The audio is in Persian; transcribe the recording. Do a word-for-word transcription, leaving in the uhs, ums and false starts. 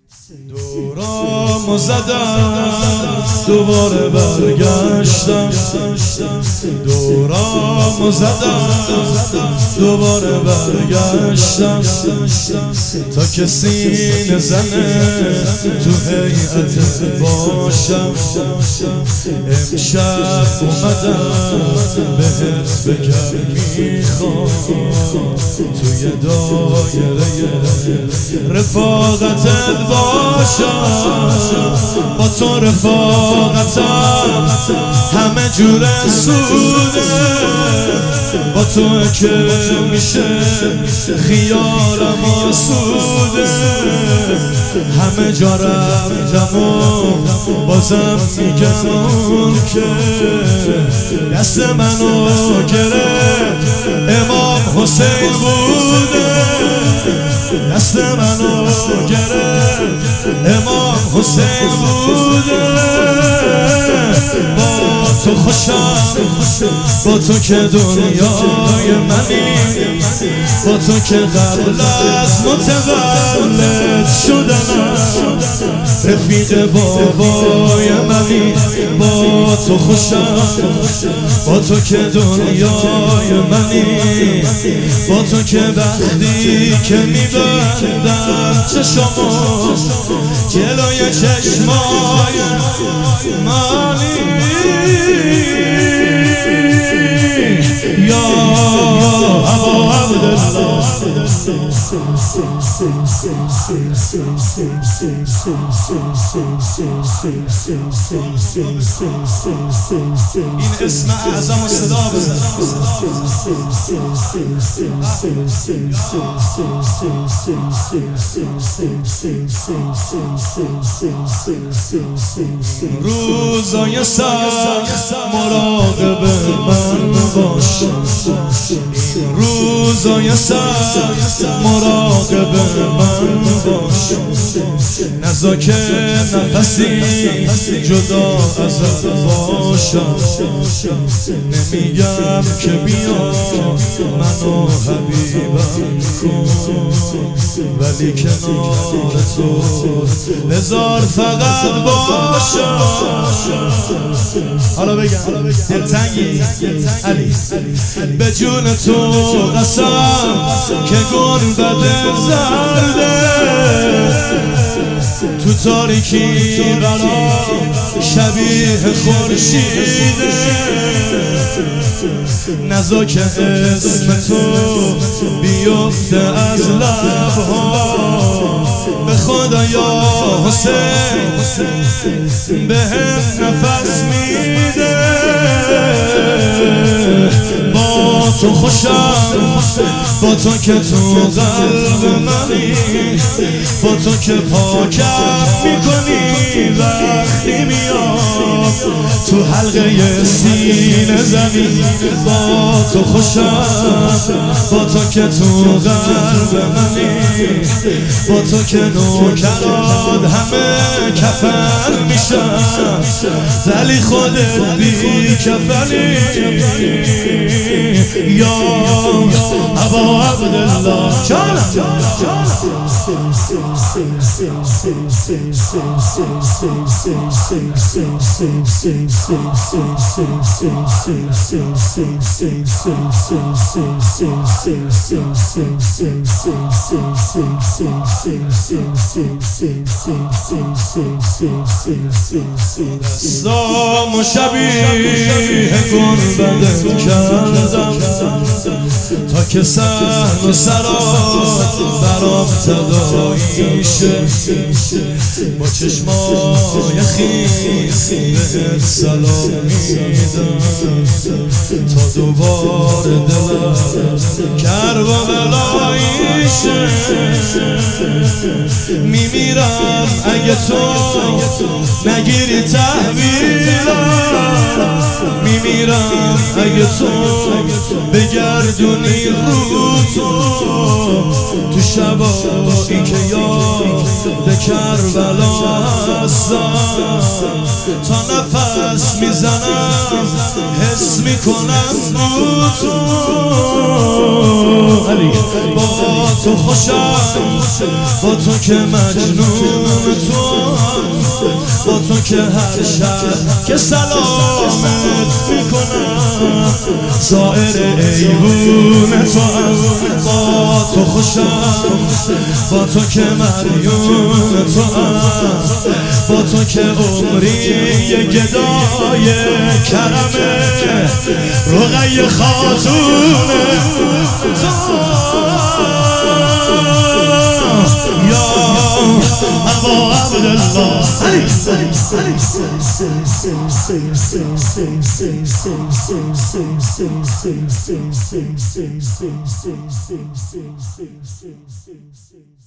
دورامو زدم دوباره برگشتم، دورامو زدم دوباره برگشتم تا که سینه زنه تو هیئت باشم. امشب اومدم بهت بگم میخوام توی دایره رفاقتت باشم. با تو رفاقتم همه جور سوده، با تو که میشه خیالم آسوده. همه جا رفتم و بازم میگم اون که دست منو گرفت امام حسین بوده، دست منو گرفت امام حسین بوده. با تو خوشم، با تو که دنیای منی، با تو که قبل از متولد شدنم رفیق بابای منی. با تو خوشم، با تو که دنیای منی، با تو که وقتی که میبندم چشمو جلوی چشمای منی. یا ابا عبدالله این اسم اعظم و صدا بزن. روزای سخت مراقب من باش، روزای سخت مراقب من باش. نذار که نفسی جدا ازت باشم. نمیگم که بیا منو حبیبم کن، ولی کنار تو نذار فقط باشم. حالا بگم دلتنگی علی به جون تو قسم که گنبد زرده تو تاریکی قرار شبیه خورشیده. نذار که اسم تو بیفته از لبها. به خدا یا حسین بهم نفس میده. با تو خوشم، با تو که تو قلب منی، با تو که پاکم میکنی وقتی میام تو حلقه سینه زمین. با تو خوشم، با تو که تو قلب منی، با تو که نوکرات همه کفن میشن ولی خودت بی کفنی. یا ابا عبدالله جانم دستامو شبیه گنبدت کردم تا که سهل و سرا برام تداعی شه. با چشمای خیس بهت سلام میدم تا دوباره دلم کربلایی شه. میمیرم اگه تو نگیری تحویلم، میمیرم اگه تو بگردونی رو تو تو شبایی که یاد کربلا هستم تا نفس میزنم حس میکنم با تو با تو خوشم با تو که مجنون تو با تو که هر شب که سلامت میکنم زائر ایوون تو هم با تو خوشم با تو که مریون تو هم با تو که عمری گدای کرمه رقیه خاتونه یا ابا عبدالله علی